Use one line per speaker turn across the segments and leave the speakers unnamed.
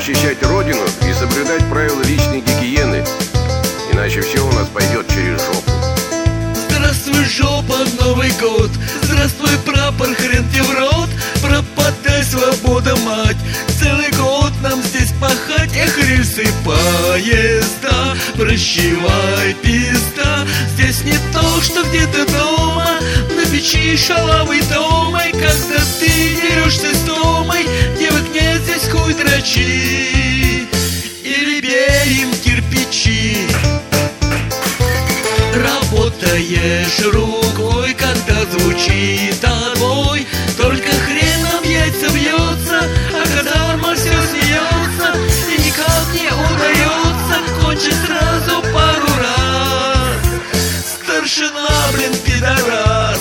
защищать Родину и соблюдать правила личной гигиены. Иначе все у нас пойдет через жопу.
Здравствуй, жопа, Новый год. Здравствуй, прапор, хрен тебе в рот. Пропадай, свобода, мать. Целый год нам здесь пахать. Эх, рельсы, поезда, прощевай, пизда. Здесь не то, что где-то дома, на печи шалавой домой. Когда ты дерешься с домой, девок нет, здесь хуй дрочи. Или бей им кирпичи. Работаешь рукой, когда звучит отбой. Только хреном яйца бьется, а казарма все смеется. И никак не удается кончить сразу пару раз. Старшина, блин, пидорас.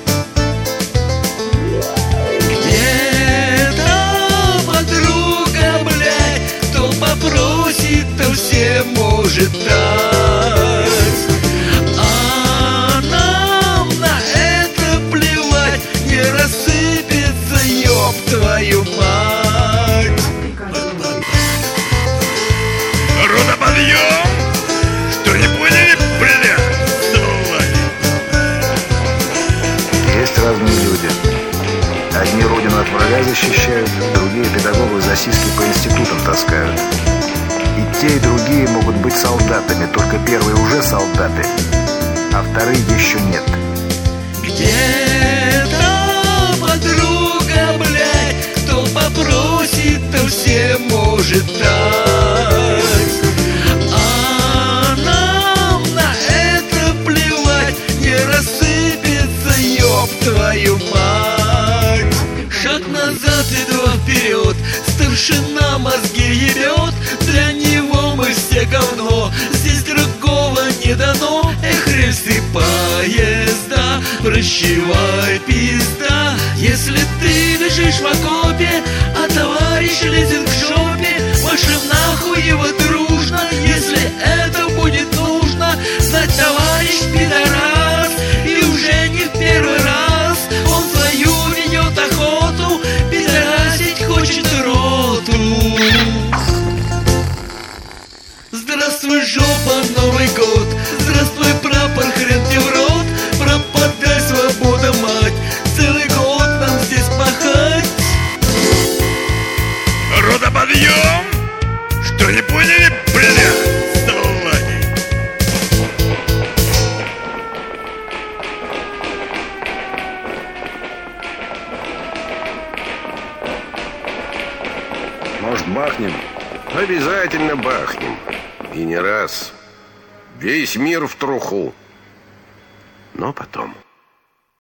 Где-то подруга, блядь, кто попросит, то всем может дать. Рассыпется, ёб твою мать.
Родоподъем? Что, не поняли, бля?
Есть разные люди. Одни родину от врага защищают, другие педагогов за сиськи по институтам таскают. И те, и другие могут быть солдатами, только первые уже солдаты, а вторые еще нет.
Где-то подруга, блядь, кто попросит, то всем может дать. А нам на это плевать, не рассыпется, ёб твою мать. Шаг назад и два вперед, старшина мозги ебет. Для него мы все говно, здесь другого не дано. Эх, рельсы, поезда, прощевай, пизда. Если ты лежишь в окопе, а товарищ лезет в жопе, машем нахуй его дружно. Если это будет нужно, знать, товарищ пидорас, и уже не в первый раз он свою ведет охоту, пидорасить хочет роту. Здравствуй, жопа, Новый год. Здравствуй, прапор, хрен тебе в рот. Пропадай, свобода, мать. Целый год нам здесь пахать.
Родоподъем? Что, не поняли, бля? Салаги.
Может, бахнем? Обязательно бахнем. И не раз. Весь мир в труху. Но потом...